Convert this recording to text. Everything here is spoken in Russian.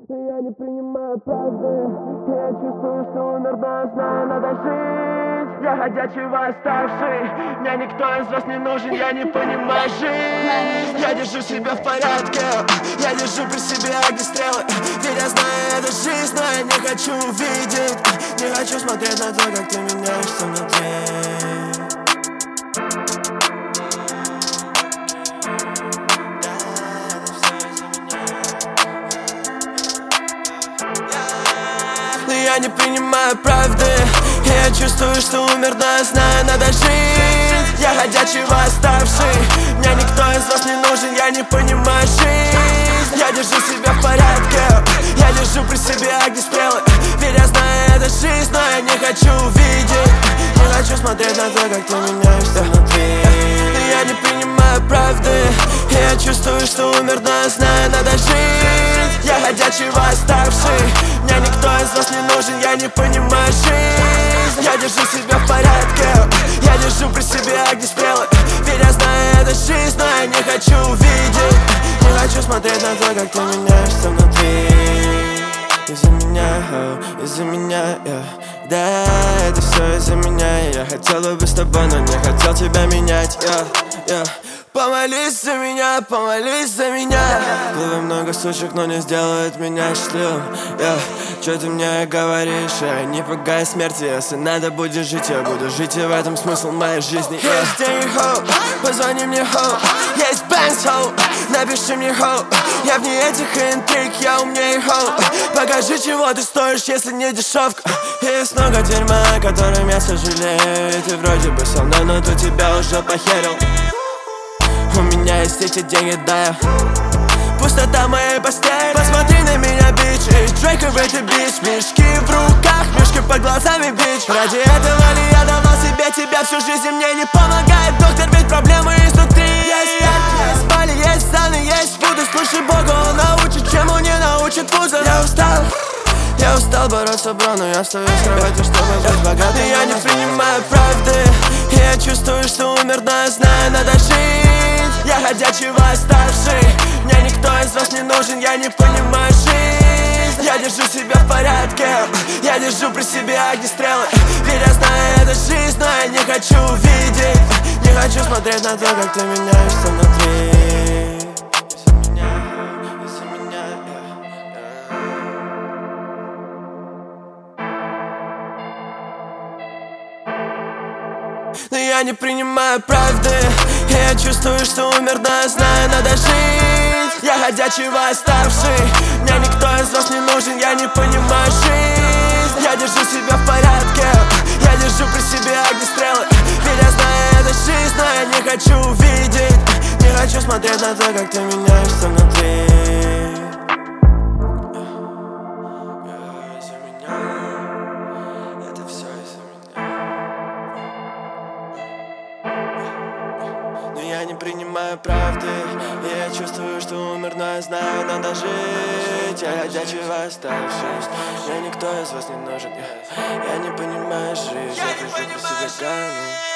Я не принимаю правды. Я чувствую, что умер, но знаю, надо жить. Я ходячий восставший. Мне никто из вас не нужен, я не понимаю жизнь. Я держу себя в порядке. Я держу при себе огнестрелы. Ведь я знаю, это жизнь, но я не хочу увидеть. Не хочу смотреть на то, как ты меняешься внутри. Я не принимаю правды. Я чувствую, что умер, но я знаю, надо жить. Я ходячий восставший. Мне никто из вас не нужен, я не понимаю жизнь. Я держу себя в порядке. Я держу при себе огнестрелы. Ведь я знаю, это жизнь, но я не хочу увидеть. Не хочу смотреть на то, как ты меняешься внутри. Я не принимаю правды. Я чувствую, что умер, но я знаю, надо жить. Я ходячий восставший. Мне никто из вас не нужен, я не понимаю жизнь. Я держу себя в порядке. Я держу при себе огнестрелы. Ведь я знаю, это жизнь, но я не хочу увидеть. Не хочу смотреть на то, как ты меняешься внутри. Из-за меня, да, это все из-за меня. Я хотел бы с тобой, но не хотел тебя менять, Помолись за меня, помолись за меня. Было много сучек, но не сделают меня счастливым. Чё ты мне говоришь? Не пугай смерти, если надо будет жить, я буду жить, и в этом смысл моей жизни. Есть деньги, хоу, позвони мне, хоу. Есть бэнс, хоу, напиши мне, хоу. Я вне этих интриг, я умнее, хоу. Покажи, чего ты стоишь, если не дешевка. Есть много дерьма, о котором я сожалею. И ты вроде бы со мной, но тут тебя уже похерил. У меня есть эти деньги, да. Пустота моей постели. Посмотри на меня, бич. Эй, Дрейка в этой бич. Мешки в руках, мешки под глазами, бич. Ради этого ли я давал себе тебя всю жизнь? Мне не помогает доктор, ведь проблемы изнутри. Есть пять, есть Бали, есть саны, есть Будда. Слушай Бога, он научит, чему не научит вуза. Я устал бороться, бро, но я встаю с кровати, чтобы быть богатым. Я не принимаю правды. Я чувствую, что умер, но я знаю, надо жить. Я ходячий восставший. Мне никто из вас не нужен, я не понимаю жизнь. Я держу себя в порядке. Я держу при себе огнестрелы. Ведь я знаю, это жизнь, но я не хочу увидеть. Не хочу смотреть на то, как ты меняешься внутри. Но я не принимаю правды. Я чувствую, что умер, но я знаю, надо жить. Я ходячий восставший. Мне никто из вас не нужен, я не понимаю жизнь. Я держу себя в порядке. Я держу при себе огнестрелы. Ведь я знаю, это жизнь, но я не хочу увидеть. Не хочу смотреть на то, как ты меняешься внутри. Я не принимаю правды. Я чувствую, что умер, но я знаю, надо жить. Я ходячий восставший. Мне никто из вас не нужен. Я не понимаю жизнь. Я держу при себе ганы.